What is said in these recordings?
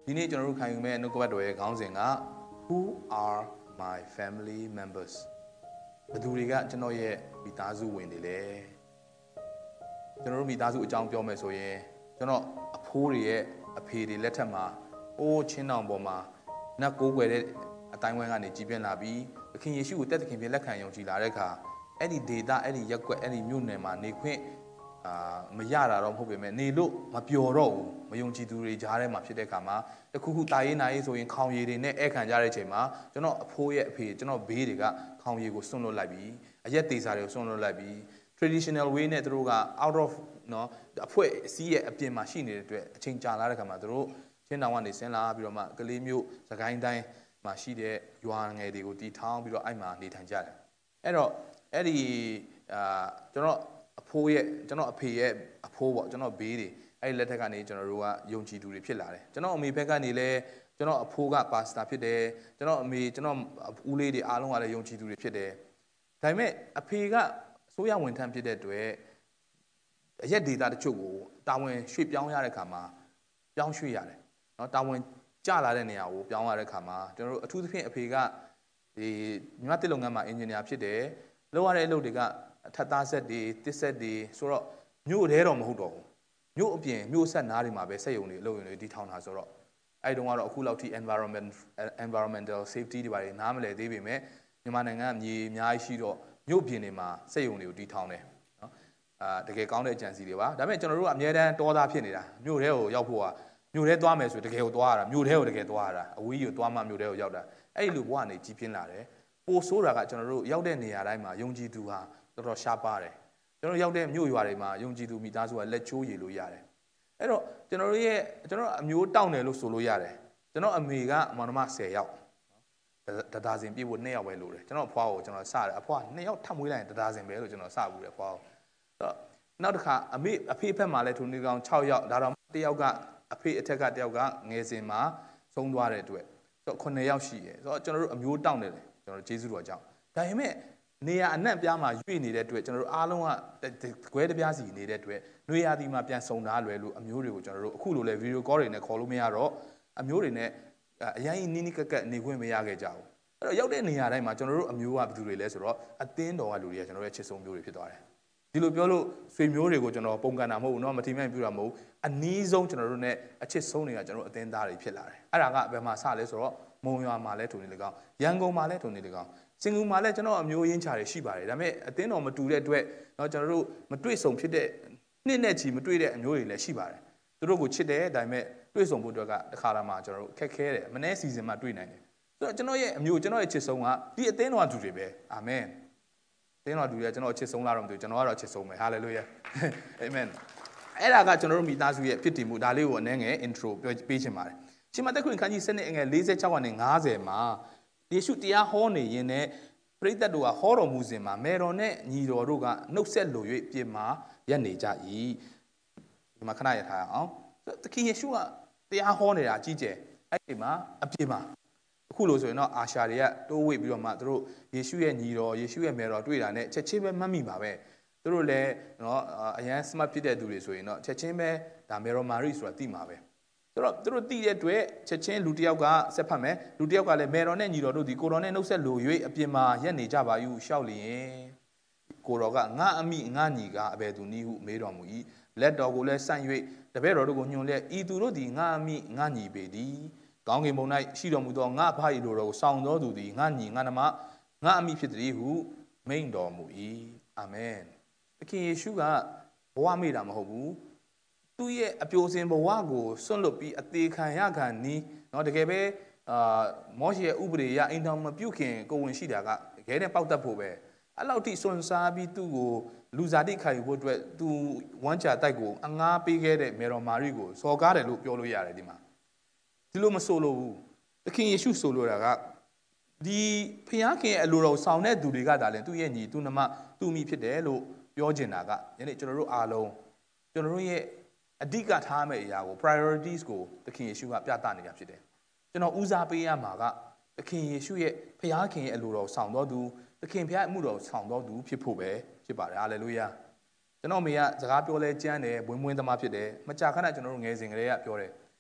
ဒီနေ့ကျွန်တော်တို့ခံယူမဲ့နှုတ်ကပတ်တော်ရဲ့ခေါင်းစဉ်က Who are my family members ဘယ်သူတွေကကျွန်တော်ရဲ့မိသားစုဝင်တွေလဲကျွန်တော်တို့မိသားစုအကြောင်းပြောမယ်ဆိုရင်ကျွန်တော်အဖိုးတွေရဲ့အဖေတွေလက်ထက်မှာအိုးချင်းတောင်ပေါ်မှာနတ်ကိုးကွယ်တဲ့အတိုင်းဝိုင်းကနေကြီးပြင်းလာပြီးသခင်ယေရှုကိုတက်သခင်ပြလက်ခံယုံကြည်လာတဲ့အခါအဲ့ဒီဒေတာအဲ့ဒီရက်ွက်အဲ့ဒီမြို့နယ်မှာနေခွင့်မရတာတော့မဟုတ်ပေမဲ့နေလို့မပျော်တော့ဘူးမယုံကြည်သူတွေကြားထဲမှာဖြစ်တဲ့အခါမှာတခုခုတာရေးနာရေးဆိုရင်ခေါင်ရည်တွေနဲ့ဧကန်ကြတဲ့အချိန်မှာကျွန်တော်အဖိုးရဲ့အဖေကျွန်တော်ဘေးတွေကခေါင်ရည်ကိုစွန့်လွတ်လိုက်ပြီးအရက်သေးစာတွေကိုစွန့်လွတ်လိုက်ပြီး traditional way နဲ့သူတို့က out of နော်အဖွဲ့အစည်းရဲ့အပြင်မှာရှိနေတဲ့အတွက်အချိန်ကြာလာတဲ့အခါမှာသူတို့ချင်းတောင်ကနေဆင်းလာပြီးတော့မှကလေးမျိုးစကိုင်းတိုင်းမှာရှိတဲ့ရွာငယ်တွေကိုတီထောင်ပြီးတော့အဲ့မှာနေထိုင်ကြတယ်အဲ့တော့အဲ့ဒီကျွန်တော်အဖိုးရဲ့ကျွန်တော်အဖေရဲ့အဖိုးပေါ့ကျွန်တော်ဘေးတွေအဲ့ဒီလက်ထက်ကနေကျွန်တော်တို့ကယုံကြည်သူတွေဖြစ်လာတယ်ကျွန်တော်အမေဘက်ကနေလည်းကျွန်တော်အဖိုးကပါစတာဖြစ်တယ်ကျွန်တော်အမေကျွန်တော်ဦးလေးတွေအားလုံးကလည်းယုံကြည်သူတွေဖြစ်တယ်ဒါပေမဲ့အဖေကအစိုးရဝန်ထမ်းဖြစ်တဲ့အတွက်အရက်ဒေတာတချို့ကိုတာဝန်ရွှေ့ပြောင်းရတဲ့ခါမှာပြောင်းရွှေ့ရတယ်နော်တာဝန်ကျလာတဲ့နေရာကိုပြောင်းရတဲ့ခါမှာကျွန်တော်တို့အထူးသဖြင့်အဖေကဒီမြန်မာတစ်လုပ်ငန်းမှာအင်ဂျင်နီယာဖြစ်တယ်လုပ်ရတဲ့အလုပ်တွေကအထက်သားဆက်တွေတစ်ဆက်တွေဆိုတော့မြို့ထဲတော့မဟုတ်တော့ဘူးမြို့အပြင်မြို့ဆက်နားတွေမှာပဲစက်ရုံတွေအလုပ်ရုံတွေတီထောင်တာဆိုတော့အဲ့တုန်းကတော့အခုလောက်ထိ environmental safety တွေပါတယ်နားမလည်သေးပေမဲ့မြန်မာနိုင်ငံကမြေအများကြီးရှိတော့မြို့ပြင်တွေမှာစက်ရုံတွေကိုတီထောင်တယ်နော်တကယ်ကောင်းတဲ့အကြံစီတွေပါဒါပေမဲ့ကျွန်တော်တို့ကအများတန်းတောသားဖြစ်နေတာမြို့ထဲကိုရောက်ဖို့ကမြို့ထဲသွားမယ်ဆိုတကယ်ကိုသွားရတာမြို့ထဲကိုတကယ်သွားရတာအဝေးကြီးကိုသွားမှမြို့ထဲကိုရောက်တာအဲ့လိုဘဝနေကြီးပြင်းလာတယ်ပိုဆိုးတာကကျွန်တော်တို့ရောက်တဲ့နေရာတိုင်းမှာယုံကြည်သူဟာတော်တော်ရှားပါတယ်ကျွန်တော်ရောက်တဲ့မြို့ရွာတွေမှာယုံကြည်သူမိသားစုကလက်ချိုးရည်လို့ရတယ်အဲ့တော့ကျွန်တော်အမျိုးတောင်းတယ်လို့ဆိုလို့ရတယ်ကျွန်တော်အမေကမောင်နှမ10ယောက်တဒါဇင်ပြည့်ဖို့2ယောက်ပဲလို့တယ်ကျွန်တော်အဖွားကိုကျွန်တော်စတယ်အဖွား2ယောက်ထပ်မွေးလိုက်ရင်တဒါဇင်ပဲလို့ကျွန်တော်စဘူးတယ်အဖွားကိုနောက်တစ်ခါအဖေဘက်မှာလည်းထိုနေကောင်6ယောက်ဒါတော့1ယောက်ကအဖေအထက်က1ယောက်ကငယ်စဉ်မှာဆုံးသွားတဲ့အတွက်ဆိုတော့9ယောက်ရှိတယ်ဆိုတော့ကျွန်တော်တို့အမျိုးတောင်းတယ်ကျွန်တော်ကျေးဇူးတော်ကြောင့်ဒါပေမဲ့နေရာအနှံ့ပြားမှာရွေ့နေတဲ့အတွက်ကျွန်တော်တို့အားလုံးကခွဲတပြားစီနေတဲ့အတွက်နှွေရာသီမှာပြန်ဆုံတာလွယ်လို့အမျိုးတွေကိုကျွန်တော်တို့အခုလိုလဲဗီဒီယိုကောတွေနဲ့ခေါ်လို့မရတော့အမျိုးတွေနဲ့အရင်နီးနီးကက်ကက်နေခွင့်မရခဲ့ကြဘူးအဲ့တော့ရောက်တဲ့နေရာတိုင်းမှာကျွန်တော်တို့အမျိုးကဘယ်သူတွေလဲဆိုတော့အသင်းတော်ကလူတွေကကျွန်တော်တို့ရဲ့ချစ်ဆုံးမျိုးတွေဖြစ်သွားတယ်ဒီလိုပြောလို့ဆွေမျိုးတွေကိုကျွန်တော်ပုံကန်တာမဟုတ်ဘူးเนาะမထီမဲ့ပြတာမဟုတ်အနည်းဆုံးကျွန်တော်တို့ ਨੇ အချစ်ဆုံးတွေကကျွန်တော်တို့အသင်းသားတွေဖြစ်လာတယ်အဲ့ဒါကဘယ်မှာစလဲဆိုတော့မုံရွာမှာလဲထုံနေလေကောင်းရန်ကုန်မှာလဲထုံနေလေကောင်းစင်ကူမှာလည်းကျွန်တော်အမျိုးရင်းချာတွေရှိပါတယ်ဒါပေမဲ့အသင်းတော်မတူတဲ့အတွက်เนาะကျွန်တော်တို့မတွေ့ဆုံဖြစ်တဲ့နှစ်နဲ့ချီမတွေ့တဲ့အမျိုးတွေလည်းရှိပါတယ်သူတို့ကိုချစ်တယ်ဒါပေမဲ့တွေ့ဆုံဖို့အတွက်ကတစ်ခါတည်းမှာကျွန်တော်တို့ခက်ခဲတယ်မနေ့စီစဉ်မှာတွေ့နိုင်တယ်ဆိုတော့ကျွန်တော်ရဲ့အမျိုးကျွန်တော်ရဲ့ချစ်ဆုံးကဒီအသင်းတော်သူတွေပဲအာမင်အသင်းတော်သူတွေကကျွန်တော်ချစ်ဆုံးလားတော့မသိဘူးကျွန်တော်ကတော့ချစ်ဆုံးပဲဟာလေလုယာအာမင်အဲ့ဒါကကျွန်တော်တို့မိသားစုရဲ့ဖြစ်တည်မှုဒါလေးကိုအနည်းငယ် intro ပြောပေးချင်ပါတယ်ရှင်မသက်ခွင့်ခန်းကြီး7အငယ်46ကနေ50မှာယေရှုတရားဟောနေရင်နဲ့ပရိသတ်တို့ကဟောတော်မူစဉ်မှာမေတော်နဲ့ညီတော်တို့ကနှုတ်ဆက်လို၍ပြင်မာရက်နေကြ၏ဒီမှာခဏရထားအောင်သခင်ယေရှုကတရားဟောနေတာကြီးကျယ်အဲ့ဒီမှာအပြင်မှာအခုလို့ဆိုရင်တော့အာရှာတွေကတိုးဝိတ်ပြီးတော့မှသူတို့ယေရှုရဲ့ညီတော်ယေရှုရဲ့မေတော်တွေ့တာနဲ့ချက်ချင်းပဲမှတ်မိပါပဲသူတို့လည်းနော်အရန် smart ဖြစ်တဲ့သူတွေဆိုရင်တော့ချက်ချင်းပဲဒါမေတော်မာရိဆိုတာသိမှာပဲဆိုတော့သူတို့သိတဲ့အတွက်ချက်ချင်းလူတစ်ယောက်ကဆက်ဖတ်မယ်လူတစ်ယောက်ကလည်းမေတော်နဲ့ညီတော်တို့ဒီကိုတော်နဲ့နှုတ်ဆက်လို၍အပြင်မှာရက်နေကြပါယူရှောက်လျင်ကိုတော်ကငါအမိငါညီကအဘယ်သူနည်းဟုမေးတော်မူ၏လက်တော်ကိုလည်းဆန့်၍တပည့်တော်တို့ကိုညွှန်လျက်ဤသူတို့သည်ငါအမိငါညီပေသည်ကောင်းကင်ဘုံ၌ရှိတော်မူသောငါဖ၏လိုတော်ကိုဆောင်တော်သူသည်ငါညီငါနှမငါအမိဖြစ်သည်ဟုမိန့်တော်မူ၏အာမင်သခင်ယေရှုကဘဝမေ့တာမဟုတ်ဘူးသူ့ရဲ့အပြိုစင်ဘဝကိုစွန့်လွတ်ပြီးအသေးခံရခံနီးเนาะတကယ်ပဲမောရှေရဲ့ဥပဒေအရအိမ်တော်မပြုတ်ခင်ကိုဝင်ရှိတာကတကယ်နဲ့ပေါက်တတ်ဖို့ပဲအဲ့လောက်ထိစွန့်စားပြီးသူ့ကိုလူစားတိခံယူဖို့အတွက်သူဝမ်းချတိုက်ကိုအငားပေးခဲ့တဲ့မေတော်မာရိကိုစော်ကားတယ်လို့ပြောလို့ရတယ်ဒီမှာဒီလိုမဆိုလို့ဘူးသခင်ယေရှုဆိုလိုတာကဒီဖခင်ရဲ့အလိုတော်ဆောင်တဲ့သူတွေကဒါလည်းသူ့ရဲ့ညီသူ့နှမသူ့မိဖြစ်တယ်လို့ပြောချင်တာကယနေ့ကျွန်တော်တို့အားလုံးကျွန်တော်တို့ရဲ့အဓိကထားမယ့်အရာကို priorities ကိုသခင်ယေရှုကပြသနေတာဖြစ်တယ်ကျွန်တော်ဦးစားပေးရမှာကသခင်ယေရှုရဲ့ဖခင်ရဲ့အလိုတော်ဆောင်တော်သူသခင်ဖခင်အမှုတော်ဆောင်တော်သူဖြစ်ဖို့ပဲဖြစ်ပါတယ်ဟာလေလုယာကျွန်တော်အမေကစကားပြောလဲကြမ်းတယ်ဝင်းဝင်းသမားဖြစ်တယ်မကြာခဏကျွန်တော်တို့ငယ်စဉ်ကလေးကပြောတယ်ဖ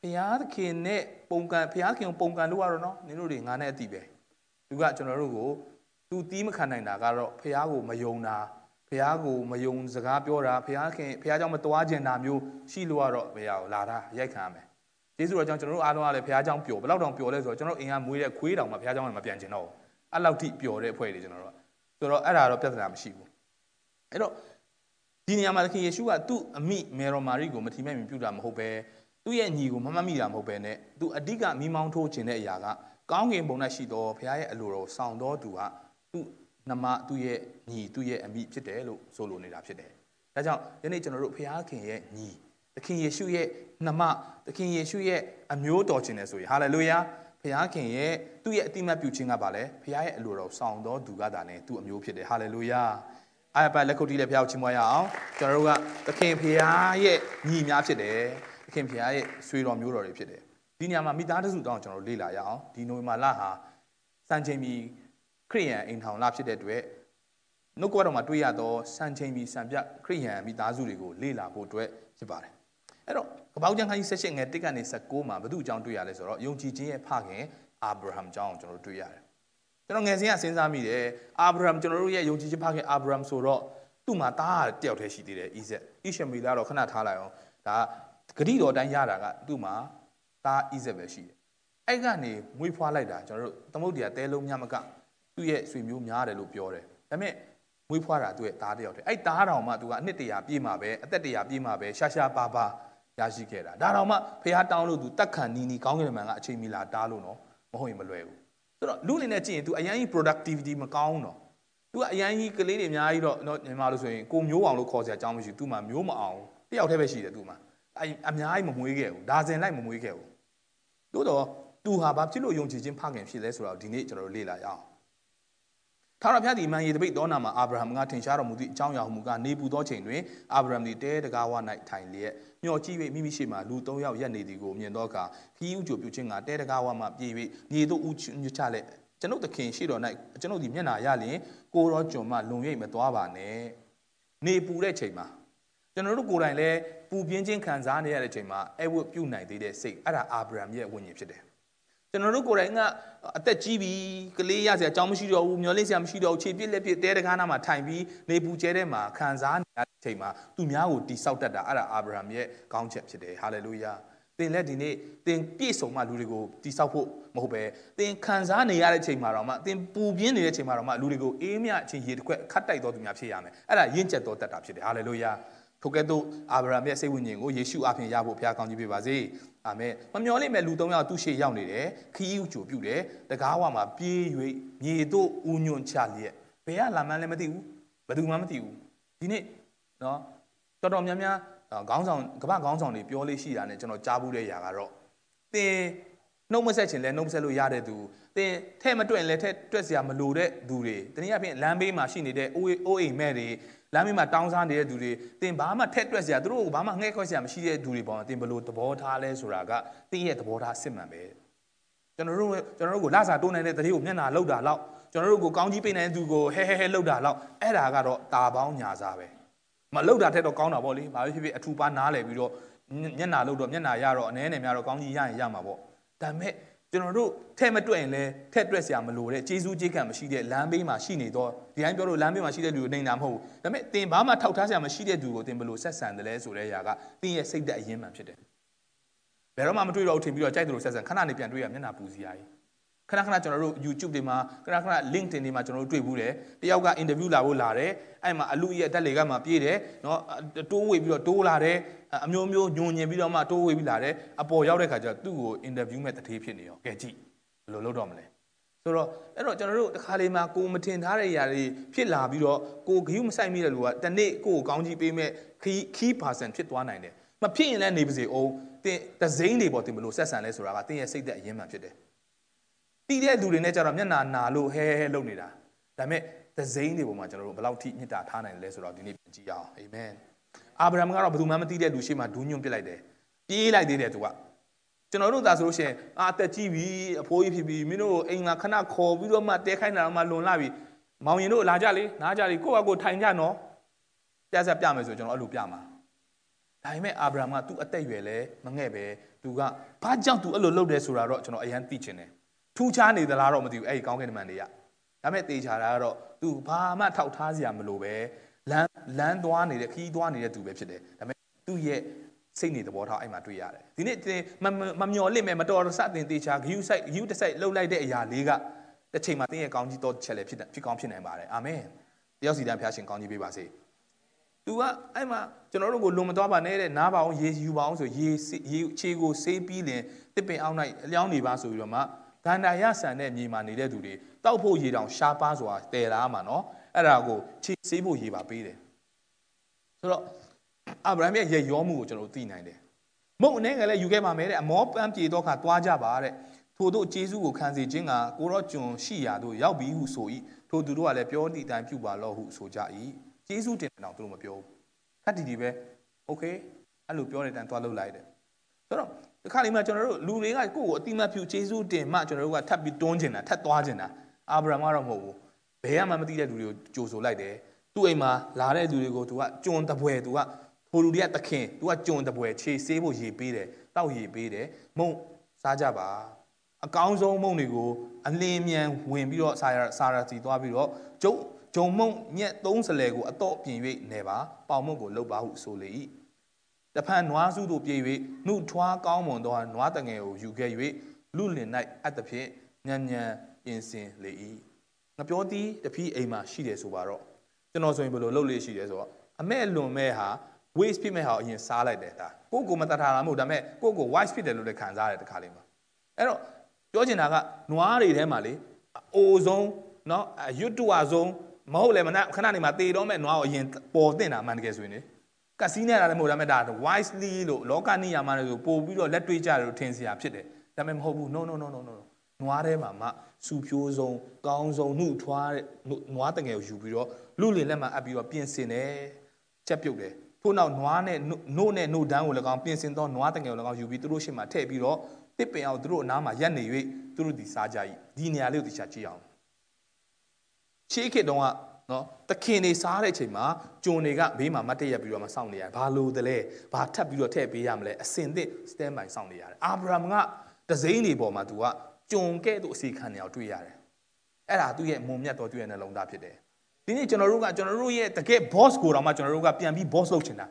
ရားသခင်နဲ့ပုံကန်ဘုရားသခင်ကိုပုံကန်လို့ရတော့နော်နင်တို့တွေငါနဲ့အတိပဲသူကကျွန်တော်တို့ကိုသူတီးမခံနိုင်တာကတော့ဘုရားကိုမယုံတာဘုရားကိုမယုံစကားပြောတာဘုရားကြောင့်မတွားကျင်တာမျိုးရှိလို့ရတော့ဘုရားကိုလာတာရိုက်ခံရမယ်ကျေးဇူးတော်ကြောင့်ကျွန်တော်တို့အားလုံးကလည်းဘုရားကြောင့်ပျော်ဘယ်လောက်တောင်ပျော်လဲဆိုတော့ကျွန်တော်အိမ်ကမွေးတဲ့ခွေးတောင်မှဘုရားကြောင့်လည်းမပြန်ကျင်တော့ဘူးအဲ့လောက်ထိပျော်တဲ့အဖွဲ့တွေကျွန်တော်တို့ဆိုတော့အဲ့ဒါတော့ပြဿနာမရှိဘူးအဲ့တော့ဒီနေရာမှာသခင်ယေရှုကသူ့အမိမေရော်မာရီကိုမထီမဲ့မြင်ပြုတာမဟုတ်ပဲသူ့ရဲ့ညီကိုမမှတ်မိတာမဟုတ်ပဲနဲ့သူအဓိကမိမောင်းထိုးခြင်းတဲ့အရာကကောင်းကင်ဘုံ၌ရှိသောဘုရားရဲ့အလိုတော်ဆောင်တော်သူဟာသူ့နှမသူ့ရဲ့ညီသူ့ရဲ့အမိဖြစ်တယ်လို့ဆိုလိုနေတာဖြစ်တယ်ဒါကြောင့်ယနေ့ကျွန်တော်တို့ဘုရားခင်ရဲ့ညီသခင်ယေရှုရဲ့နှမသခင်ယေရှုရဲ့အမျိုးတော်ခြင်းတယ်ဆိုရင်ဟာလေလုယာဘုရားခင်ရဲ့သူ့ရဲ့အတိမတ်ပြုခြင်းကပါလေဘုရားရဲ့အလိုတော်ဆောင်တော်သူကသာနဲ့သူ့အမျိုးဖြစ်တယ်ဟာလေလုယာအားပါလက်ခုပ်တီးလက်ဖျားကိုချီးမွမ်းရအောင်ကျွန်တော်တို့ကသခင်ဘုရားရဲ့ညီများဖြစ်တယ်သခင်ဘုရားရဲ့ဆွေတော်မျိုးတော်တွေဖြစ်တယ်ဒီနေရာမှာမိသားစုတောင်းကျွန်တော်တို့လေ့လာရအောင်ဒီနိုဝင်ဘာလဟာစံချိန်ပြီးခရစ်ယာန်အိမ်ထောင်လဖြစ်တဲ့အတွက်နှုတ်ကပတ်တော်မှာတွေ့ရသောစံချိန်ပြီးစံပြခရစ်ယာန်မိသားစုတွေကိုလေ့လာဖို့အတွက်ဖြစ်ပါတယ်အဲ့တော့ကပောက်ကျမ်းခန်းကြီး16ငယ်1ကနေ19မှာဘု து အကြောင်းတွေ့ရလဲဆိုတော့ယုံကြည်ခြင်းရဲ့ဖခင်အာဗြဟံအကြောင်းကိုကျွန်တော်တို့တွေ့ရတယ်ကျွန်တော်ငယ်စဉ်ကစဉ်းစားမိတယ်အာဗြဟံကျွန်တော်တို့ရဲ့ယုံကြည်ခြင်းဖခင်အာဗြဟံဆိုတော့သူ့မှာသားတယောက်တည်းရှိသေးတယ်ဣဇက်ဣရှမေလတော့ခဏထားလိုက်အောင်ဒါဂတိတော်တိုင်းရတာကသူ့မှာသားဣဇက်ပဲရှိတယ်အဲ့ကနေမွေးဖွားလိုက်တာကျွန်တော်တို့သမုဒ္ဒရာတဲလုံးမြမကသူ့ရဲ့ဆွေမျိုးများတယ်လို့ပြောတယ်ဒါပေမဲ့မွေးဖွားတာသူ့ရဲ့သားတယောက်တည်းအဲ့သားတော်မှသူကအနှစ်100ပြည့်မှာပဲအသက်100ပြည့်မှာပဲရှာပါပါရရှိခဲ့တာဒါတော်မှဖះတောင်းလို့သူတက်ခံနီကောင်းကင်မှန်ကအချိန်မီလာတားလို့နော်မဟုတ်ရင်မလွယ်ဘူးဆိုတော့လူအနေနဲ့ကြည့်ရင် तू အရင်ကြီး productivity မကောင်းတော့ तू အရင်ကြီးကလေးတွေအများကြီးတော့နော်ညီမလို့ဆိုရင်ကိုမျိုးအောင်လို့ခေါ်စရာအကြောင်းမရှိဘူး तू မှမျိုးမအောင်တယောက်တည်းပဲရှိတယ် तू မှအများကြီးမမွေးခဲ့ဘူးဒါဇင်လိုက်မမွေးခဲ့ဘူးသို့တော့ तू ဟာဘာဖြစ်လို့ယုံကြည်ခြင်းဖခင်ဖြစ်လဲဆိုတော့ဒီနေ့ကျွန်တော်တို့လေ့လာရအောင်ထာဝရဘုရားသည်မန်ရေတပိတ်သောနာမှာအာဗြဟံကထင်ရှားတော်မူသည့်အကြောင်းအရာဟူမူကားနေပူသောချိန်တွင်အာဗြဟံသည်တဲတကားဝ၌ထိုင်လျက်မျှော်ကြည့်၍မိမိရှိမှလူ3ယောက်ရက်နေသည်ကိုမြင်သောအခါခီးဥကြိုပြုခြင်းကတဲတကားဝမှပြေး၍မြေသို့ဥချလက်ကျွန်ုပ်သခင်ရှိတော်၌ကျွန်ုပ်ဒီမျက်နာရလျင်ကိုရောကျွန်မှလွန်၍မသွားပါနဲ့နေပူတဲ့ချိန်မှာကျွန်တော်တို့ကိုယ်တိုင်လည်းပူပြင်းခြင်းခံစားနေရတဲ့ချိန်မှာအဲ့ဝတ်ပြုတ်နိုင်သေးတဲ့စိတ်အဲ့ဒါအာဗြဟံရဲ့ဝိညာဉ်ဖြစ်တယ်ကျွန်တော်တို့ကိုယ်တိုင်ကအသက်ကြီးပြီကလေးရစရာအကြောင်းမရှိတော့ဘူးမျောလင့်စရာမရှိတော့ဘူးခြေပြစ်လက်ပြစ်တဲတကားနာမှာထိုင်ပြီးနေပူကျဲထဲမှာခံစားနေတဲ့အချိန်မှာသူများကိုတိဆောက်တတ်တာအဲ့ဒါအာဗြဟံရဲ့ကောင်းချက်ဖြစ်တယ်ဟာလေလုယာသင်လည်းဒီနေ့သင်ပြည့်စုံမှလူတွေကိုတိဆောက်ဖို့မဟုတ်ပဲသင်ခံစားနေရတဲ့အချိန်မှာတော့မှသင်ပူပြင်းနေတဲ့အချိန်မှာတော့မှလူတွေကိုအေးမြအချင်းရေတစ်ခွက်ခတ်တိုက်တော်သူများဖြစ်ရမယ်အဲ့ဒါရင့်ကျက်တော်တတ်တာဖြစ်တယ်ဟာလေလုယာထိုကဲ့သို့အာဗြဟံရဲ့စိတ်ဝိညာဉ်ကိုယေရှုအဖင်ရဖို့ဘုရားကောင်းချီးပေးပါစေအာမင်မမျော်လင့်မဲ့လူ3ယောက်သူ့ရှေ့ရောက်နေတယ်ခီးဥကြိုပြုတယ်တကားဝမှာပြေး၍မြေတို့ဥညွန့်ချလျက်ဘယ်ကလာမှန်းလည်းမသိဘူးဘယ်သူမှမသိဘူးဒီနေ့နော်တော်များများခေါင်းဆောင်ကမ္ဘာခေါင်းဆောင်တွေပြောလေးရှိတာနဲ့ကျွန်တော်ကြားဘူးတဲ့ຢာကတော့သင်နှုတ်မဆက်ချင်လဲနှုတ်မဆက်လို့ရတဲ့သူသင်ထဲ့မတွက်ရင်လည်းထဲ့တွက်စရာမလိုတဲ့သူတွေတနည်းအားဖြင့်လမ်းဘေးမှာရှိနေတဲ့အိုးအိမ်မဲ့တွေလမ်းဘေးမှာတောင်းစားနေတဲ့သူတွေသင်ဘာမှထဲ့တွက်စရာသူတို့ကဘာမှငှဲ့ခွက်စရာမရှိတဲ့သူတွေပေါ့သင်ဘယ်လိုသဘောထားလဲဆိုတာကသင်ရဲ့သဘောထားစစ်မှန်ပဲကျွန်တော်တို့ကိုလစာတိုးနိုင်တဲ့တတိကိုမျက်နှာလှုပ်တာလောက်ကျွန်တော်တို့ကိုကောင်းကြီးပေးနိုင်တဲ့သူကိုဟဲလှုပ်တာလောက်အဲ့ဒါကတော့တာပေါင်းညာစားပဲမလှုပ်တာထက်တော့ကောင်းတာပေါ့လေဘာဖြစ်ဖြစ်အထူပါနားလည်ပြီးတော့မျက်နှာလှုပ်တော့မျက်နှာရတော့အနည်းနဲ့များတော့ကောင်းကြီးရရင်ရမှာပေါ့ဒါပေမဲ့ကျွန်တော်တို့ထဲ့မတွက်ရင်လည်းထဲ့တွက်စရာမလိုတဲ့ကျေးဇူးကြေးကံမရှိတဲ့လမ်းဘေးမှာရှိနေတော့ဒီတိုင်းပြောလို့လမ်းဘေးမှာရှိတဲ့လူကိုနှိမ်တာမဟုတ်ဘူးဒါပေမဲ့သင်ဘာမှထောက်ထားစရာမရှိတဲ့သူကိုသင်ဘယ်လိုဆက်ဆံတယ်လဲဆိုတဲ့ຢာကသင်ရဲ့စိတ်သက်အရင်းမှန်ဖြစ်တယ်ဘယ်တော့မှမတွေ့တော့ထင်ပြီးတော့ကြိုက်တယ်လို့ဆက်ဆံခဏနေပြန်တွေ့ရမျက်နှာပူစီရည်ခဏကျွန်တော်တို့ YouTube တွေမှာခဏ LinkedIn တွေမှာကျွန်တော်တို့တွေ့ဘူးတယ်တယောက်က interview လာဖို့လာတယ်အဲ့မှာအလူရဲ့တက်လေကမှပြေးတယ်နော်တိုးဝေပြီးတော့တိုးလာတယ်အမျိုးမျိုးညွန်ညင်ပြီးတော့မှတိုးဝေပြီးလာတယ်အပေါ်ရောက်တဲ့ခါကျတော့သူ့ကို interview မဲ့တထေးဖြစ်နေရောကဲကြည့်ဘယ်လိုလုပ်တော့မလဲဆိုတော့အဲ့တော့ကျွန်တော်တို့တစ်ခါလေးမှာကိုမထင်ထားတဲ့ຢာတွေဖြစ်လာပြီးတော့ကိုဂယုမဆိုင်မိတဲ့လူကတနေ့ကိုကောင်းကြီးပေးမဲ့ key person ဖြစ်သွားနိုင်တယ်မဖြစ်ရင်လည်းနေပါစေအောင်တင်သစိမ်းတွေပေါ်တင်ဘယ်လိုဆက်ဆံလဲဆိုတာကတင်ရဲ့စိတ်သက်အရင်းမှန်ဖြစ်တယ်တီးတဲ့လူတွေနဲ့ကြတော့မျက်နာနာလို့ဟဲလုပ်နေတာဒါပေမဲ့သစိမ်းတွေပေါ်မှာကျွန်တော်တို့ဘယ်လောက်ထိမြစ်တာထားနိုင်လဲဆိုတော့ဒီနေ့ပြန်ကြည့်အောင်အာမင်အာဗြဟံကတော့ဘယ်သူမှမသိတဲ့လူရှိမှဒူးညွန့်ပစ်လိုက်တယ်ပြေးလိုက်သေးတယ်သူကကျွန်တော်တို့သာဆိုလို့ရှိရင်အသက်ကြီးပြီအဖိုးကြီးဖြစ်ပြီမင်းတို့အိမ်မှာခဏခေါ်ပြီးတော့မှတဲခိုင်းတာတော့မှလွန်လာပြီမောင်ရင်တို့လာကြလေနားကြလေကိုယ့်ဘာကိုထိုင်ကြနော်ပြဆက်ပြမယ်ဆိုကျွန်တော်အဲ့လိုပြမှာဒါပေမဲ့အာဗြဟံကသူ့အသက်အရွယ်လဲမငဲ့ပဲသူကဘာကြောင့်သူအဲ့လိုလုပ်တယ်ဆိုတာတော့ကျွန်တော်အရင်သိချင်တယ်ထူးခြားနေသလားတော့မသိဘူးအဲ့ဒီကောင်းကင်တမန်တွေကဒါပေမဲ့တေချာတာကတော့သူဘာမှထောက်ထားစရာမလိုပဲလမ်းသွားနေတဲ့ခီးသွားနေတဲ့သူပဲဖြစ်တယ်ဒါပေမဲ့သူ့ရဲ့စိတ်နေသဘောထားအဲ့မှာတွေ့ရတယ်ဒီနေ့မမျော်လင့်မဲ့မတော်တဆတင်တေချာဂယုတစိုက်လှုပ်လိုက်တဲ့အရာလေးကတစ်ချိန်မှာတင်းရဲ့ကောင်းကြီးတော့ချက်လည်းဖြစ်ကောင်းဖြစ်နိုင်ပါတယ်အာမင်တယောက်စီတိုင်းဖျားရှင်ကောင်းကြီးပေးပါစေသူကအဲ့မှာကျွန်တော်တို့ကိုလွန်မသွားပါနဲ့တဲ့နားပါအောင်ရေယူပါအောင်ဆိုရေခြေကိုဆေးပြီးလင်တစ်ပင်အောက်၌အလျောင်းနေပါဆိုပြီးတော့မှဂန္ဓာရဆန်တဲ့မြေမှာနေတဲ့သူတွေတောက်ဖို့ရေတောင်ရှားပါစွာတည်လာမှာနော်အဲ့ဒါကိုခြေဆေးဖို့ရေပါပေးတယ်ဆိုတော့အာဗြဟံရဲ့ရရောမှုကိုကျွန်တော်သိနိုင်တယ်မုတ်အနေကလည်းယူခဲ့ပါမယ်တဲ့အမောပန်းပြေတော့ခါသွားကြပါတဲ့ထို့တို့ကျေးဇူးကိုခံစေခြင်းကကိုရောကျွန်ရှိရာတို့ရောက်ပြီးဟုဆို၏ထို့သူတို့ကလည်းပြောသည့်အတိုင်းပြုပါလို့ဟုဆိုကြ၏ကျေးဇူးတင်တယ်တော့သူတို့မပြောဘူးခက်တီတီပဲโอเคအဲ့လိုပြောတဲ့အတိုင်းသွားလုပ်လိုက်တယ်ဆိုတော့ဒီခါလေးမှာကျွန်တော်တို့လူတွေကကိုယ့်ကိုအတိမတ်ပြုကျေးဇူးတင်မှကျွန်တော်တို့ကထပ်ပြီးတွန်းကျင်တာထပ်သွားကျင်တာအာဗြဟံကတော့မဟုတ်ဘူးဘယ်မှမသိတဲ့လူတွေကိုကြိုဆိုလိုက်တယ်သူ့အိမ်မှာလာတဲ့လူတွေကိုသူကကျွန်တပွဲသူကထိုလူတွေကတခင်သူကကျွန်တပွဲခြေဆေးဖို့ရေပေးတယ်တောက်ရေပေးတယ်မုံစားကြပါအကောင်းဆုံးမုံတွေကိုအလင်းမြန်ဝင်ပြီးတော့စာရာစီသွားပြီးတော့ဂျုံမုံညက်30လဲကိုအတော့ပြင်၍နေပါပေါင်မုံကိုလှုပ်ပါဟုဆိုလေ၏တဖန်နွားစုတို့ပြေး၍နှုတ်ထွားကောင်းမွန်သောနွားတငယ်ကိုယူခဲ့၍လူလင်၌အပ်သဖြင့်ညံပြင်ဆင်လေ၏ငါပြောသည်တပည့်အိမ်မှာရှိတယ်ဆိုပါတော့ကျွန်တော်ဆိုရင်ဘယ်လိုလုပ်လို့ရှိတယ်ဆိုတော့အမဲ့လွန်မဲ့ဟာ waste ဖြစ်မဲ့ဟာအရင်စားလိုက်တယ်ဒါကိုမတတ်တာမဟုတ်ဒါပေမဲ့ကို wise ဖြစ်တယ်လို့လည်းခံစားရတယ်တခါလေးမှာအဲ့တော့ပြောချင်တာကနွားတွေထဲမှာလေအိုဆုံးเนาะရွတ်တူအဆုံးမဟုတ်လေမနခဏနေမှာတေတော့မဲ့နွားကိုအရင်ပေါ်တင်တာမှန်တကယ်ဆိုရင်လေကစီးနေတာလည်းမဟုတ်ဒါပေမဲ့ဒါ wisely လို့လောကနိယာမတွေဆိုပို့ပြီးတော့လက်တွေ့ကြတယ်လို့ထင်စရာဖြစ်တယ်ဒါပေမဲ့မဟုတ်ဘူး no နွားထဲမှာမှစူဖြိုးဆုံးကောင်းဆုံးနှုတ်ထွားတဲ့နွားတငယ်ကိုယူပြီးတော့လူလင်လက်မှာအပ်ပြီးတော့ပြင်ဆင်တယ်ချက်ပြုတ်တယ်ထို့နောက်နွားနဲ့နို့နဲ့နို့ဒန်းကိုလည်းကောင်းပြင်ဆင်သောနွားတငယ်ကိုလည်းကောင်းယူပြီးသူတို့ရှေ့မှာထည့်ပြီးတော့တစ်ပင်အောင်သူတို့အနားမှာရက်နေ၍သူတို့ဒီစားကြ၏ဒီနေရာလေးကိုသိချကြည့်အောင်ရှေးခေတ်တုန်းကနော်တခင်တွေစားတဲ့အချိန်မှာဂျုံတွေကဘေးမှာမတ်တရက်ပြီးတော့မှစောင့်နေရတယ်ဘာလို့တလဲဘာထပ်ပြီးတော့ထည့်ပေးရမလဲအစင်သစ် stand by စောင့်နေရတယ်အာဗြဟံကတစိမ့်တွေပေါ်မှာသူကဂျုံကဲ့သို့အစီခံနေအောင်တွေ့ရတယ်အဲ့ဒါသူ့ရဲ့မုံမြတ်တော်သူ့ရဲ့နှလုံးသားဖြစ်တယ်ဒီနေ့ကျွန်တော်တို့ရဲ့တကယ် boss ကိုတော့မှကျွန်တော်တို့ကပြန်ပြီး boss လုပ်ချင်တာ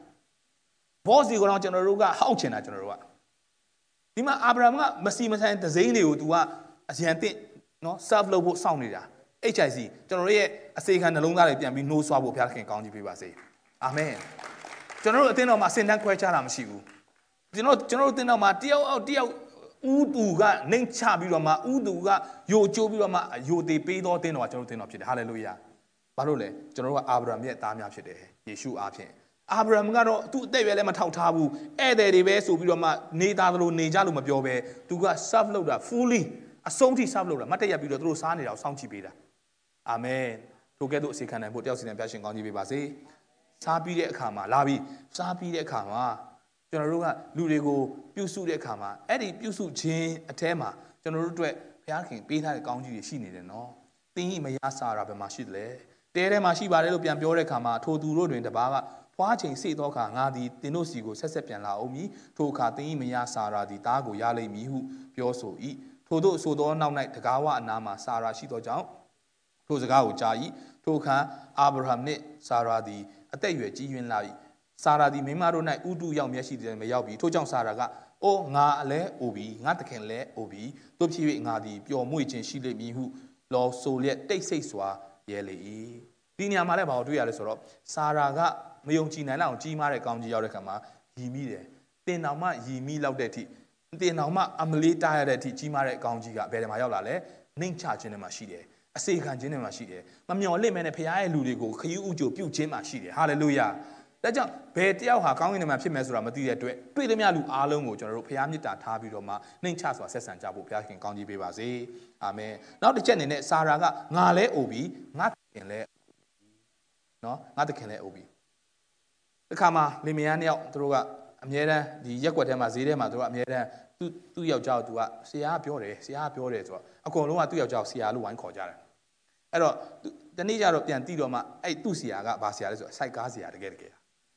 boss ကိုတော့ကျွန်တော်တို့ကဟောက်ချင်တာကျွန်တော်တို့ကဒီမှာအာဗြဟံကမစီမဆိုင်တစိမ့်တွေကိုသူကအရန်တင့်နော် serve လုပ်ဖို့စောင့်နေတာ HIC ကျွန်တော်တို့ရဲ့အစေခံနှလုံးသားတွေပြန်ပြီးနှိုးဆွားဖို့ဘုရားခင်ကောင်းကြီးပေးပါစေအာမင်ကျွန်တော်တို့အသင်းတော်မှာစင်တန်းခွဲခြားတာမရှိဘူးကျွန်တော်တို့အသင်းတော်မှာတယောက်ဥသူကနှိမ်ချပြီးတော့မှဥသူကယိုကျိုးပြီးတော့မှယိုသေးပေးသောအသင်းတော်ကကျွန်တော်တို့အသင်းတော်ဖြစ်တယ်ဟာလေလုယာဘာလို့လဲကျွန်တော်တို့ကအာဗြဟံရဲ့သားများဖြစ်တယ်ယေရှုအားဖြင့်အာဗြဟံကတော့သူ့အသက်ရွယ်လည်းမထောက်ထားဘူးဧည့်သည်တွေပဲဆိုပြီးတော့မှနေသားသလိုနေကြလို့မပြောပဲသူက serve လုပ်တာ fully အဆုံးထိ serve လုပ်တာမတ်တရပြီးတော့သူတို့စားနေတာကိုစောင့်ကြည့်ပေးတာအာမင်ထိုကဲ့သို့အစီခံနိုင်ဖို့တယောက်စီတိုင်းဖျားရှင်ကောင်းကြီးပေးပါစေစားပြီးတဲ့အခါမှာလာပြီးစားပြီးတဲ့အခါမှာကျွန်တော်တို့ကလူတွေကိုပြုစုတဲ့အခါမှာအဲ့ဒီပြုစုခြင်းအထဲမှာကျွန်တော်တို့အတွက်ဘုရားခင်ပေးထားတဲ့ကောင်းကြီးတွေရှိနေတယ်နော်သင်ဤမယားစာရာဘယ်မှာရှိသလဲတဲထဲမှာရှိပါတယ်လို့ပြန်ပြောတဲ့အခါမှာထိုသူတို့တွင်တပါးကဖွားချိန်စေ့သောအခါငါသည်တင်တို့စီကိုဆက်ပြန်လာအောင်မည်ထိုအခါသင်ဤမယားစာရာသည်တားကိုရလိမ့်မည်ဟုပြောဆို၏ထိုတို့ဆိုသောနောက်၌တကားဝအနားမှာစာရာရှိသောကြောင့်ထိုစကားကိုကြား၏ထိုအခါအာဗြဟံနှင့်စာရာသည်အသက်အရွယ်ကြီးရင်းလာ၏စာရာသည်မိန်းမတို့၌ဥတုရောက်မျက်ရှိသည်မရောက်ပြီထိုကြောင့်စာရာကအိုငါလည်းအိုပြီငါသခင်လည်းအိုပြီတို့ဖြစ်၍ငါသည်ပျော်မွေ့ခြင်းရှိလိမ့်မည်ဟုလောဆိုလျက်တိတ်ဆိတ်စွာရဲလေ၏ဒီနေရာမှာလည်းဘာကိုတွေ့ရလဲဆိုတော့စာရာကမယုံကြည်နိုင်လောက်အောင်ကြီးမားတဲ့ကောင်းကြီးရောက်တဲ့ခါမှာရည်မိတယ်တင်တော်မှရည်မိလောက်တဲ့အထိတင်တော်မှအမလေးတားရတဲ့အထိကြီးမားတဲ့ကောင်းကြီးကဘယ်ထဲမှာရောက်လာလဲနှိမ့်ချခြင်းထဲမှာရှိတယ်အစေခံခြင်းထဲမှာရှိတယ်မမျော်လင့်မဲနဲ့ဖခင်ရဲ့လူတွေကိုခရီးဥကြိုပြုခြင်းမှာရှိတယ်ဟာလေလုယာဒါကြောင့်ဘယ်တယောက်ဟာကောင်းကင်ထဲမှာဖြစ်မယ်ဆိုတာမသိတဲ့အတွက်တွေ့သမျှလူအားလုံးကိုကျွန်တော်တို့ဖခင်မြတ်တာထားပြီးတော့မှနှိမ့်ချစွာဆက်ဆံကြဖို့ဘုရားခင်ကောင်းကြီးပေးပါစေအာမင်နောက်တစ်ချက်အနေနဲ့စာရာကငါလဲအိုပြီးငါသခင်လဲနော်ငါသခင်လဲအိုပြီးဒီခါမှာလင်မယားနှစ်ယောက်သူတို့ကအမြဲတမ်းဒီရက်ွက်ထဲမှာဈေးထဲမှာသူတို့ကအမြဲတမ်းသူ့ယောက်ျားကိုသူကဆရာကပြောတယ်ဆိုတော့အကုန်လုံးကသူ့ယောက်ျားကိုဆရာလို့ဝိုင်းခေါ်ကြတယ်အဲ့တော့တနေ့ကျတော့ပြန်တီးတော့မှအဲ့သူ့ဆရာကဘာဆရာလဲဆိုတော့စိုက်ကားဆရာတကယ်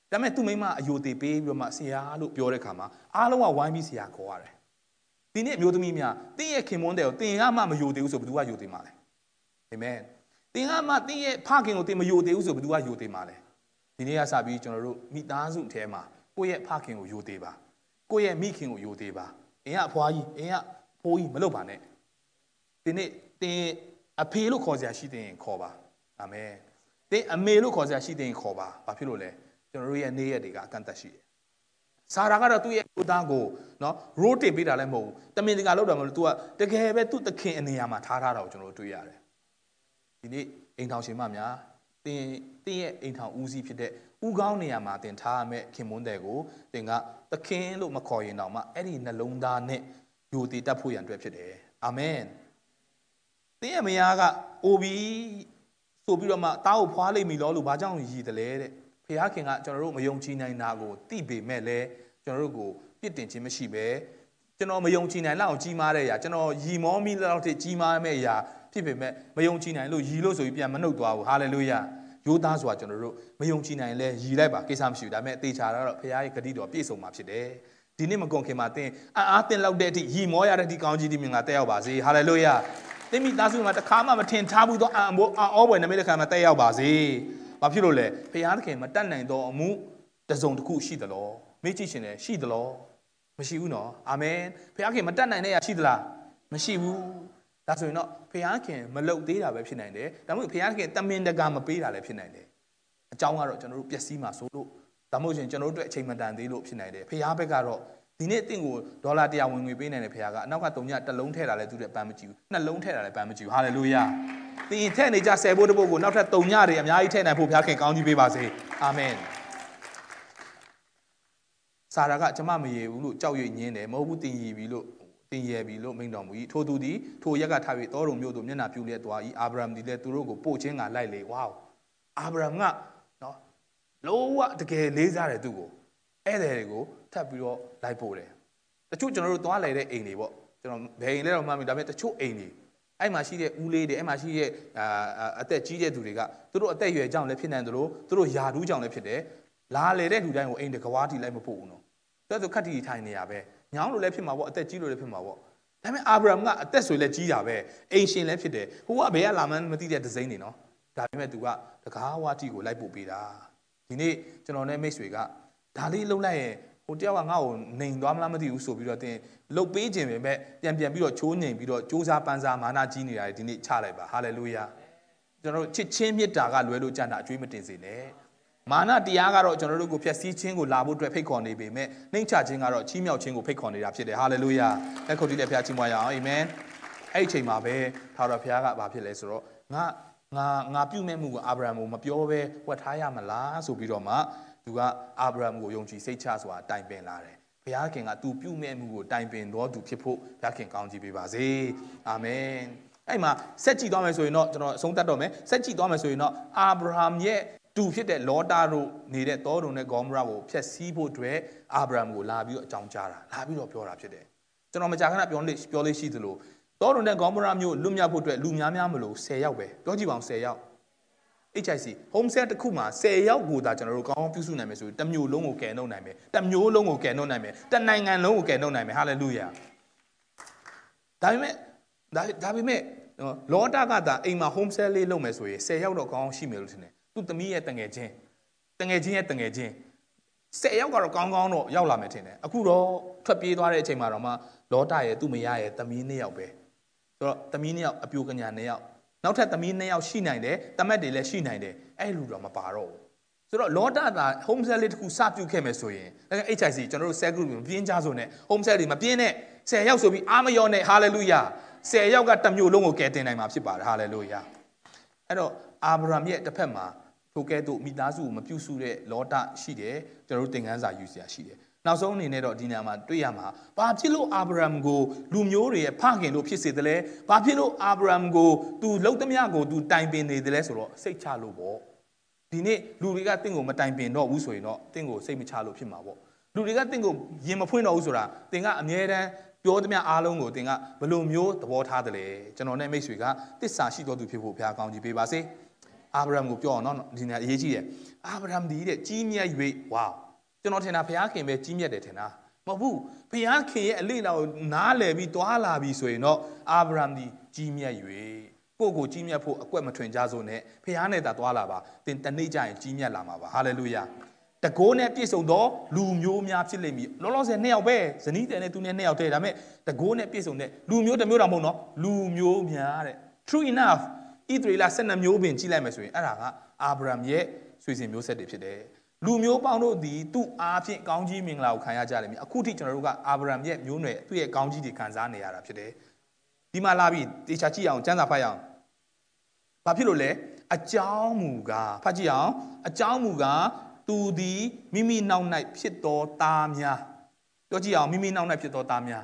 ဒါပေမဲ့သူ့မိမအယိုသေးပေးပြီးတော့မှဆရာလို့ပြောတဲ့ခါမှာအားလုံးကဝိုင်းပြီးဆရာခေါ်ရတယ်ဒီနေ့အမျိုးသမီးများတင်းရဲ့ခင်မွန်းတဲ့ကိုတင်ကမှမယိုသေးဘူးဆိုဘယ်သူကယိုသေးမှာလဲအာမင်တင်ကမှတင်းရဲ့ဖခင်ကိုတင်မယိုသေးဘူးဆိုဘယ်သူကယိုသေးမှာလဲဒီနေ့ကစပြီးကျွန်တော်တို့မိသားစုထဲမှာကိုယ့်ရဲ့ဖခင်ကိုယိုသေးပါကိုယ့်ရဲ့မိခင်ကိုယိုသေးပါအင်းကအဖွားကြီးအင်းကဖိုးကြီးမလုပ်ပါနဲ့ဒီနေ့တင်အဖေလို့ခေါ်စရာရှိတဲ့ရင်ခေါ်ပါအာမင်တင်အမေလို့ခေါ်စရာရှိတဲ့ရင်ခေါ်ပါဘာဖြစ်လို့လဲကျွန်တော်တို့ရဲ့နေ့ရက်တွေကအကန့်အသတ်ရှိတယ်စာရာကတော့သူ့ရဲ့ကိုသားကိုနော်ရိုးတင်ပေးတာလည်းမဟုတ်ဘူးတမင်တကာလောက်တာမဟုတ်ဘူး तू ကတကယ်ပဲသူ့သခင်အနေရာမှာထားတာကိုကျွန်တော်တို့တွေ့ရတယ်ဒီနေ့အိမ်ထောင်ရှင်မများတင်ရဲ့အိမ်ထောင်ဦးစီးဖြစ်တဲ့ဦးကောင်းနေရာမှာတင်ထားရမယ့်ခင်မွန်းတဲ့ကိုတင်ကသခင်လို့မခေါ်ရင်တော့မှအဲ့ဒီနှလုံးသားနဲ့ယိုတည်တတ်ဖို့ရန်အတွက်ဖြစ်တယ်အာမင်တင်ရဲ့မယားကအိုပြီးဆိုပြီးတော့မှတားကိုဖွားလိုက်ပြီလို့ဘာကြောင့်ရည်တယ်လဲတဲ့ဖခင်ကကျွန်တော်တို့မယုံကြည်နိုင်တာကိုသိပေမဲ့လည်းကျွန်တော်တို့ကိုပြစ်တင်ခြင်းမရှိပဲကျွန်တော်မယုံကြည်နိုင်လောက်အောင်ကြီးမားတဲ့အရာကျွန်တော်ရီမောမိလောက်ထိကြီးမားမဲ့အရာဖြစ်ပေမဲ့မယုံကြည်နိုင်လို့ရီလို့ဆိုပြီးပြန်မနှုတ်သွားဘူးဟာလေလုယာရိုးသားစွာကျွန်တော်တို့မယုံကြည်နိုင်လဲရီလိုက်ပါကိစ္စမရှိဘူးဒါပေမဲ့အသေးချာတော့ဖခင်ရဲ့ဂတိတော်ပြည့်စုံမှာဖြစ်တယ်ဒီနေ့မကုန်ခင်မှာတင်အားတင်လောက်တဲ့အထိရီမောရတဲ့အထိကောင်းကြီးဒီမြင်ကတက်ရောက်ပါစေဟာလေလုယာတင်မိသားစုမှာတခါမှမထင်ထားဘူးတော့အောပွဲနမိတ်တစ်ခါမှတက်ရောက်ပါစေဘာဖြစ်လို့လဲဖခင်သခင်မတတ်နိုင်တော့အမှုတစုံတစ်ခုရှိသလားမေးကြည့်ရှင်တယ်ရှိသလားမရှိဘူးနော်အာမင်ဖခင်မတတ်နိုင်တဲ့အရာရှိသလားမရှိဘူးဒါဆိုရင်တော့ဖခင်မလုပ်သေးတာပဲဖြစ်နိုင်တယ်ဒါမှမဟုတ်ဖခင်တမင်တကာမပေးတာလည်းဖြစ်နိုင်တယ်အကြောင်းကတော့ကျွန်တော်တို့ပျက်စီးမှာဆိုလို့ဒါမှမဟုတ်ရင်ကျွန်တော်တို့အတွက်အချိန်မတန်သေးလို့ဖြစ်နိုင်တယ်ဖခင်ဘက်ကတော့ဒီနေ့အင့်ကိုဒေါ်လာ100ဝင်ငွေပေးနိုင်တယ်ဖခင်ကအနောက်က3ညတစ်လုံးထည့်တာလည်းသူတဲ့ပန်းမကြည့်ဘူးနှလုံးထည့်တာလည်းပန်းမကြည့်ဘူးဟာလေလုယာသင်ထည့်နေကြ10ဘိုးတစ်ဘိုးကိုနောက်ထပ်3ညတွေအများကြီးထည့်နိုင်ဖို့ဖခင်ကောင်းကြီးပေးပါစေအာမင်စာရာကကျမမရေဘူးလို့ကြောက်ရွံ့ညင်းတယ်မဟုတ်ဘူးတင်ရည်ပြီလို့တင်ရည်ပြီလို့မိန့်တော်မူ၏ထိုသူသည်ထိုရက်ကထား၍တောတုံမြို့သို့မျက်နှာပြုလျက်သွား၏အာဗြဟံသည်လည်းသူတို့ကိုပို့ခြင်းကလိုက်လေဝါအာဗြဟံကနော်လုံးဝတကယ်လေးစားတယ်သူ့ကိုဧည့်သည်တွေကိုထပ်ပြီးတော့လိုက်ပို့တယ်တချို့ကျွန်တော်တို့သွားလေတဲ့အိမ်တွေပေါ့ကျွန်တော်ဘယ်အိမ်လဲတော့မှမသိဒါပေမဲ့တချို့အိမ်တွေအဲ့မှာရှိတဲ့ဦးလေးတွေအဲ့မှာရှိတဲ့အသက်ကြီးတဲ့သူတွေကသူတို့အသက်အရွယ်ကြောင့်လည်းဖြစ်နိုင်တယ်လို့သူတို့ယာဒူးကြောင့်လည်းဖြစ်တယ်လာလေတဲ့လူတိုင်းကိုအိမ်တကဝါတီလိုက်မပို့ဘူးနော်သူကခက်တီထိုင်နေရပဲညောင်းလို့လည်းဖြစ်မှာပေါ့အသက်ကြီးလို့လည်းဖြစ်မှာပေါ့ဒါပေမဲ့အာဗြဟံကအသက်ဆိုလည်းကြီးတာပဲအိမ်ရှင်လည်းဖြစ်တယ်ဟိုကဘယ်ကလာမှန်းမသိတဲ့ဒဇိန်နေနော်ဒါပေမဲ့သူကတကားဝါတီကိုလိုက်ပို့ပေးတာဒီနေ့ကျွန်တော်နဲ့မိတ်ဆွေကဒါလေးလုံးလိုက်ရင်ဟိုတယောက်ကငါ့ကိုနှိမ်သွားမလားမသိဘူးဆိုပြီးတော့တင်လှုပ်ပေးခြင်းပဲပြန်ပြီးတော့ချိုးငိမ်ပြီးတော့စူးစမ်းပန်းစားမာနကြီးနေတာဒီနေ့ချလိုက်ပါဟာလေလုယာကျွန်တော်တို့ချစ်ချင်းမေတ္တာကလွယ်လို့ကြံတာအကျွေးမတင်စေနဲ့မာနတရားကတော့ကျွန်တော်တို့ကိုဖျက်ဆီးခြင်းကိုလာဖို့အတွက်ဖိတ်ခေါ်နေပေမဲ့နှိမ့်ချခြင်းကတော့ချီးမြှောက်ခြင်းကိုဖိတ်ခေါ်နေတာဖြစ်တယ်ဟာလေလုယာလက်ခုပ်တီးတဲ့ဖခင်ချီးမွမ်းရအောင်အာမင်အဲ့ဒီအချိန်မှာပဲထာဝရဘုရားကဘာဖြစ်လဲဆိုတော့ငါပြုမဲ့မှုကိုအာဗြဟံကိုမပြောဘဲဝတ်ထားရမလားဆိုပြီးတော့မှသူကအာဗြဟံကိုယုံကြည်စိတ်ချစွာတိုင်ပင်လာတယ်ဘုရားခင်ကသူပြုမဲ့မှုကိုတိုင်ပင်တော်သူဖြစ်ဖို့ဘုရားခင်ကောင်းချီးပေးပါစေအာမင်အဲ့မှာဆက်ကြည့်သွားမယ်ဆိုရင်တော့ကျွန်တော်အဆုံးသတ်တော့မယ်ဆက်ကြည့်သွားမယ်ဆိုရင်တော့အာဗြဟံရဲ့တူဖြစ်တဲ့လောတာတို့နေတဲ့တောတုံနဲ့ဂေါမရကိုဖျက်ဆီးဖို့အတွက်အာဗြဟံကိုလာပြီးတော့အကြောင်းကြားတာလာပြီးတော့ပြောတာဖြစ်တယ်ကျွန်တော်မကြာခဏပြောလေးရှိသလိုတောတုံနဲ့ဂေါမရမျိုးလွတ်မြောက်ဖို့အတွက်လူများမလို့10ယောက်ပဲပြောကြည့်ပါအောင်10ယောက်HIC home set တစ်ခုမှာ10ယောက်ကိုသာကျွန်တော်တို့ကောင်းပြုစုနိုင်မယ်ဆိုရင်တစ်မျိုးလုံးကိုကယ်နှုတ်နိုင်မယ်တစ်မျိုးလုံးကိုကယ်နှုတ်နိုင်မယ်တစ်နိုင်ငံလုံးကိုကယ်နှုတ်နိုင်မယ်ဟာလေလုယာဒါပေမဲ့လောတာကသာအိမ်မှာ home set လေးလုပ်မယ်ဆိုရင်10ယောက်တော့ကောင်းရှိမယ်လို့ထင်တယ်သူသမီးရဲ့တငယ်ချင်း10ယောက်ကတော့ကောင်းတော့ရောက်လာမယ်ထင်တယ်အခုတော့ထွက်ပြေးသွားတဲ့အချိန်မှာတော့မှလောတာရဲ့သူ့မယားရဲ့သမီး2ယောက်ပဲဆိုတော့သမီး2ယောက်အပြိုကညာ2ယောက်နောက်ထပ်သမီး2ယောက်ရှိနိုင်တယ်တမက်တွေလည်းရှိနိုင်တယ်အဲ့လူတော့မပါတော့ဘူးဆိုတော့လောတာက home set လေးတစ်ခုစပြုတ်ခဲ့မယ်ဆိုရင် HIC ကျွန်တော်တို့ cell group မပြင်းကြဆိုနဲ့ home set တွေမပြင်းနဲ့10ယောက်ဆိုပြီးအားမရောနဲ့ hallelujah 10ယောက်ကတစ်မျိုးလုံးကိုကယ်တင်နိုင်မှာဖြစ်ပါတယ် hallelujah အဲ့တော့အာဗြဟံရဲ့တစ်ဖက်မှာထိုကဲ့သို့မိသားစုကိုမပြုစုတဲ့လောတာရှိတယ်ကျွန်တော်တို့သင်ခန်းစာယူစရာရှိတယ်နောက်ဆုံးအနေနဲ့တော့ဒီနေရာမှာတွေ့ရမှာဘာဖြစ်လို့အာဗြဟံကိုလူမျိုးတွေရဲ့ဖခင်လို့ဖြစ်စေတယ်လဲဘာဖြစ်လို့အာဗြဟံကိုသူလှုပ်သမျှကိုသူတိုင်ပင်နေတယ်လဲဆိုတော့စိတ်ချလို့ပေါ့ဒီနေ့လူတွေကတင့်ကိုမတိုင်ပင်တော့ဘူးဆိုရင်တော့တင့်ကိုစိတ်မချလို့ဖြစ်မှာပေါ့လူတွေကတင့်ကိုရင်မဖွင့်တော့ဘူးဆိုတာတင်ကအမြဲတမ်းပြောသမျှအားလုံးကိုတင်ကဘယ်လိုမျိုးသဘောထားတယ်လဲကျွန်တော်နဲ့မိတ်ဆွေကတစ္ဆာရှိတော်သူဖြစ်ဖို့ဘုရားကောင်းကြီးပေးပါစေအာဗြဟံကိုပြောအောင်နော်ဒီနေ့အရေးကြီးတယ်အာဗြဟံဒီတဲ့ကြီးမြတ်၍ဝါကျွန်တော်ထင်တာဘုရားခင်ပဲကြီးမြတ်တယ်ထင်တာမဟုတ်ဘူးဘုရားခင်ရဲ့အလေးတော်နားလည်ပြီးတွာလာပြီးဆိုရင်တော့အာဗြဟံဒီကြီးမြတ်၍ကိုကြီးမြတ်ဖို့အကွက်မထွင်ကြစို့နဲ့ဘုရားနဲ့သာတွာလာပါသင်တနေ့ကျရင်ကြီးမြတ်လာမှာပါဟာလေလုယာတကိုးနဲ့ပြည့်စုံသောလူမျိုးများဖြစ်လိမ့်မည်လောလောဆယ်2ယောက်ပဲဇနီးတဲ့နဲ့သူနဲ့2ယောက်တည်းဒါပေမဲ့တကိုးနဲ့ပြည့်စုံတဲ့လူမျိုးတစ်မျိုးတောင်မဟုတ်နော်လူမျိုးများတဲ့ true enough ဣသရေလ12မျိုးပင်ကြီးလိုက်မယ်ဆိုရင်အဲ့ဒါကအာဗြဟံရဲ့ဆွေစဉ်မျိုးဆက်တွေဖြစ်တယ်လူမျိုးပေါင်းတို့သည်သူ့အားဖြင့်ကောင်းကြီးမင်္ဂလာကိုခံရကြလိမ့်မည်အခုထိကျွန်တော်တို့ကအာဗြဟံရဲ့မျိုးနွယ်သူ့ရဲ့ကောင်းကြီးတွေခံစားနေရတာဖြစ်တယ်ဒီမှာလာပြီးတေချာကြည့်အောင်စံစာဖတ်ရအောင်ဘာဖြစ်လို့လဲအကြောင်းမူကားဖတ်ကြည့်အောင်အကြောင်းမူကားသူသည်မိမိနောက်၌ဖြစ်သောသားများပြောကြည့်အောင်မိမိနောက်၌ဖြစ်သောသားများ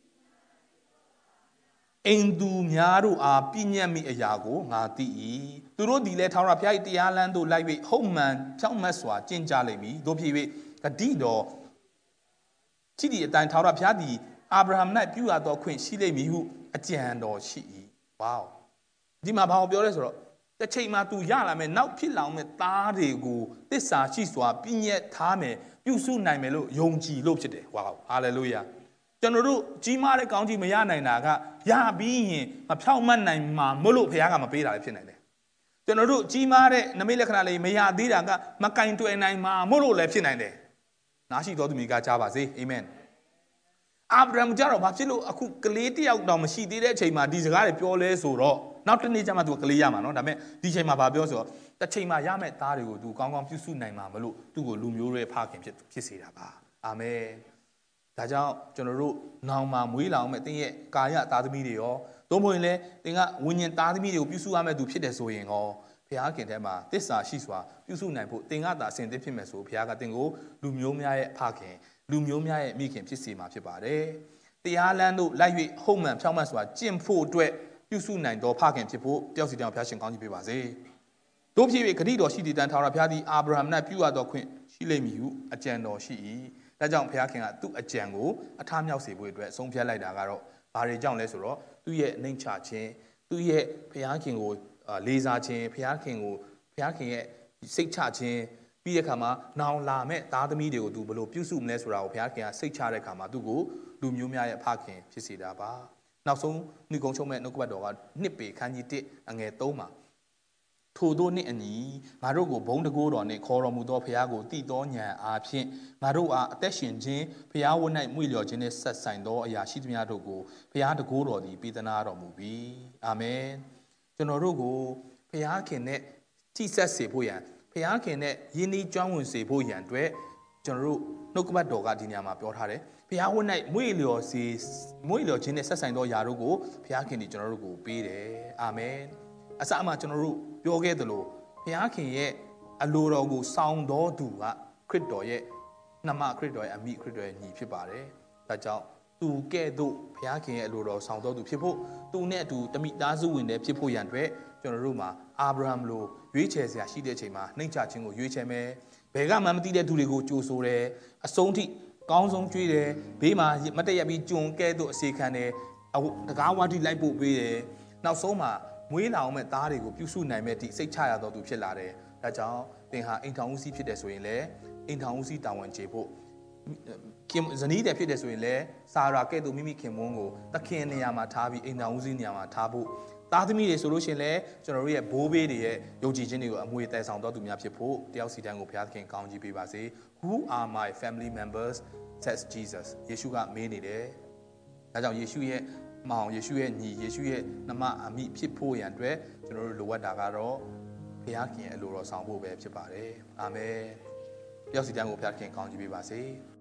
အိမ်သူများတို့အားပြည့်ညတ်မိအရာကိုငါသိ၏သူတို့သည်လည်းထာဝရဘုရား၏တရားလမ်းသို့လိုက်၍ဟုတ်မှန်ဖြောင့်မတ်စွာကျင့်ကြလိမ့်မည်တို့ဖြစ်၍ဂတိတော်ကြည်ဒီအတိုင်းထာဝရဘုရားသည်အာဗြဟံ၌ပြုအပ်သောခွင့်ရှိလိမ့်မည်ဟုအကြံတော်ရှိ၏ဝေါဒီမှာဘာကိုပြောလဲဆိုတော့တစ်ချိန်မှာသူရလာမယ်နောက်ဖြစ်လာမယ့်သားတွေကိုသစ္စာရှိစွာပြည့်ညတ်ထားမယ်ပြုစုနိုင်မယ်လို့ယုံကြည်လို့ဖြစ်တယ်ဝေါဟာလေလုယာကျွန်တော်တို့ကြီးမားတဲ့ကောင်းကြီးမရနိုင်တာကရပြီးရင်မဖြောင့်မတ်နိုင်မှာမလို့ဘုရားကမပေးတာလည်းဖြစ်နိုင်တယ်ကျွန်တော်တို့ကြီးမားတဲ့နမိတ်လက္ခဏာလေးမရသေးတာကမကင်တွေ့နိုင်မှာမလို့လည်းဖြစ်နိုင်တယ်နားရှိတော်သူမိကကြားပါစေအာမင်အာဗြဟံကြတော့ဘာဖြစ်လို့အခုကလေးတယောက်တောင်မရှိသေးတဲ့အချိန်မှာဒီစကားတွေပြောလဲဆိုတော့နောက်တစ်နေ့ကျမှသူကလေးရမှာနော်ဒါပေမဲ့ဒီချိန်မှာဘာပြောဆိုတော့တစ်ချိန်မှာရမယ့်သားတွေကိုသူကောင်းကောင်းပြုစုနိုင်မှာမလို့သူ့ကိုလူမျိုးတွေဖခင်ဖြစ်စေတာပါအာမင်ဒါကြောင့်ကျွန်တော်တို့နောင်မှာမွေးလောင်မဲ့တင်းရဲ့ကာယသားသမီးတွေရောသို့မဟုတ်ရင်လည်းတင်းကဝိညာဉ်သားသမီးတွေကိုပြုစုရမယ့်သူဖြစ်တယ်ဆိုရင်ရောဘုရားခင်ထဲမှာသစ္စာရှိစွာပြုစုနိုင်ဖို့တင်းကသာအစဉ်သစ်ဖြစ်မယ်ဆိုဘုရားကတင်းကိုလူမျိုးများရဲ့ဖခင်လူမျိုးများရဲ့မိခင်ဖြစ်စေမှာဖြစ်ပါတယ်တရားလမ်းတို့လိုက်၍ဟုတ်မှန်ဖြောင့်မတ်စွာကျင့်ဖို့အတွက်ပြုစုနိုင်သောဖခင်ဖြစ်ဖို့တယောက်စီတယောက်ဘုရားရှင်ကောင်းကြီးပေးပါစေတို့ဖြစ်၍ဂတိတော်ရှိသည့်တန်ထာဝရဘုရားသည်အာဗြဟံ၌ပြုအပ်သောခွင့်ရှိလိမ့်မည်ဟုအကြံတော်ရှိ၏ဒါကြောင့်ဘုရားခင်ကသူ့အကြံကိုအထမြောက်စေဖို့အတွက်ဆုံးဖြတ်လိုက်တာကတော့ဘာတွေကြောင့်လဲဆိုတော့သူ့ရဲ့နှိမ်ချခြင်းသူ့ရဲ့ဘုရားခင်ကိုလေးစားခြင်းဘုရားခင်ရဲ့စိတ်ချခြင်းပြီးတဲ့အခါမှာနောင်လာမဲ့သားသမီးတွေကိုသူဘယ်လိုပြုစုမလဲဆိုတာကိုဘုရားခင်ကစိတ်ချတဲ့အခါမှာသူ့ကိုလူမျိုးများရဲ့ဖခင်ဖြစ်စေတာပါနောက်ဆုံးနှုတ်ကုန်းချုပ်မဲ့နှုတ်ကပတ်တော်ကနှစ်ပေခန်းကြီး1အငယ်3မှာထိုတို့နှင့်အညီငါတို့ကိုဘုံတကိုးတော်နှင့်ခေါ်တော်မူသောဘုရားကိုတည်သောဉာဏ်အားဖြင့်ငါတို့အားအသက်ရှင်ခြင်းဘုရားဝတ်၌မွေ့လျော်ခြင်းနှင့်ဆက်ဆိုင်သောအရာရှိသမျှတို့ကိုဘုရားတကိုးတော်သည်ပေးသနာတော်မူပြီအာမင်ကျွန်တော်တို့ကိုဘုရားခင်နဲ့ထိဆက်စေဖို့ရန်ဘုရားခင်နဲ့ယဉ်ဤကျွမ်းဝင်စေဖို့ရန်အတွက်ကျွန်တော်တို့နှုတ်ကပတ်တော်ကဒီနေရာမှာပြောထားတယ်ဘုရားဝတ်၌မွေ့လျော်ခြင်းနဲ့ဆက်ဆိုင်သောအရာတို့ကိုဘုရားခင်ဒီကျွန်တော်တို့ကိုပေးတယ်အာမင်အစအမှကျွန်တော်တို့ပြောခဲ့သလိုဘုရားခင်ရဲ့အလိုတော်ကိုဆောင်တော်သူကခရစ်တော်ရဲ့နှမခရစ်တော်ရဲ့အမိခရစ်တော်ရဲ့ညီဖြစ်ပါတယ်ဒါကြောင့်သူကဲ့သို့ဘုရားခင်ရဲ့အလိုတော်ဆောင်တော်သူဖြစ်ဖို့သူနဲ့အတူတမိသားစုဝင်တဲ့ဖြစ်ဖို့ရန်အတွက်ကျွန်တော်တို့မှာအာဗြဟံလိုရွေးချယ်စရာရှိတဲ့အချိန်မှာနှိမ့်ချခြင်းကိုရွေးချယ်မယ်ဘယ်ကမှမသိတဲ့သူတွေကိုကြိုဆိုတယ်အဆုံးထိကောင်းဆုံးကြွေးတယ်ဘေးမှာမတည့်ရပြီးကြုံကဲ့သို့အစီခံတယ်တကားဝါတိလိုက်ပို့ပေးတယ်နောက်ဆုံးမှာမွေးလောင်မဲ့သားတွေကိုပြုစုနိုင်မဲ့ဒီစိတ်ချရတော်သူဖြစ်လာတယ်ဒါကြောင့်သင်ဟာအိမ်ထောင်ဦးစီးဖြစ်တယ်ဆိုရင်လည်းအိမ်ထောင်ဦးစီးတာဝန်ကျေဖို့ဇနီးတယ်ဖြစ်တယ်ဆိုရင်လည်းစာရာကဲ့သို့မိမိခင်မွန်းကိုသခင်နေရာမှာထားပြီးအိမ်ထောင်ဦးစီးနေရာမှာထားဖို့သားသမီးတွေဆိုလို့ရှိရင်လည်းကျွန်တော်တို့ရဲ့ဘိုးဘေးတွေရဲ့ယုံကြည်ခြင်းတွေကိုအမွေတည်ဆောင်တော်သူများဖြစ်ဖို့တယောက်စီတိုင်းကိုဘုရားသခင်ကောင်းကြီးပေးပါစေ Who are my family members says Jesus ယေရှုကမေးနေတယ်ဒါကြောင့်ယေရှုရဲ့မောင်ယေရှုရဲ့ညီယေရှုရဲ့နှမအမိဖြစ်ဖို့ရန်အတွက်ကျွန်တော်တို့လိုအပ်တာကတော့ဘုရားခင်ရဲ့အလိုတော်ဆောင်ဖို့ပဲဖြစ်ပါတယ်အာမင်တယောက်စီတိုင်းကိုဘုရားခင်ကောင်းကြီးပေးပါစေ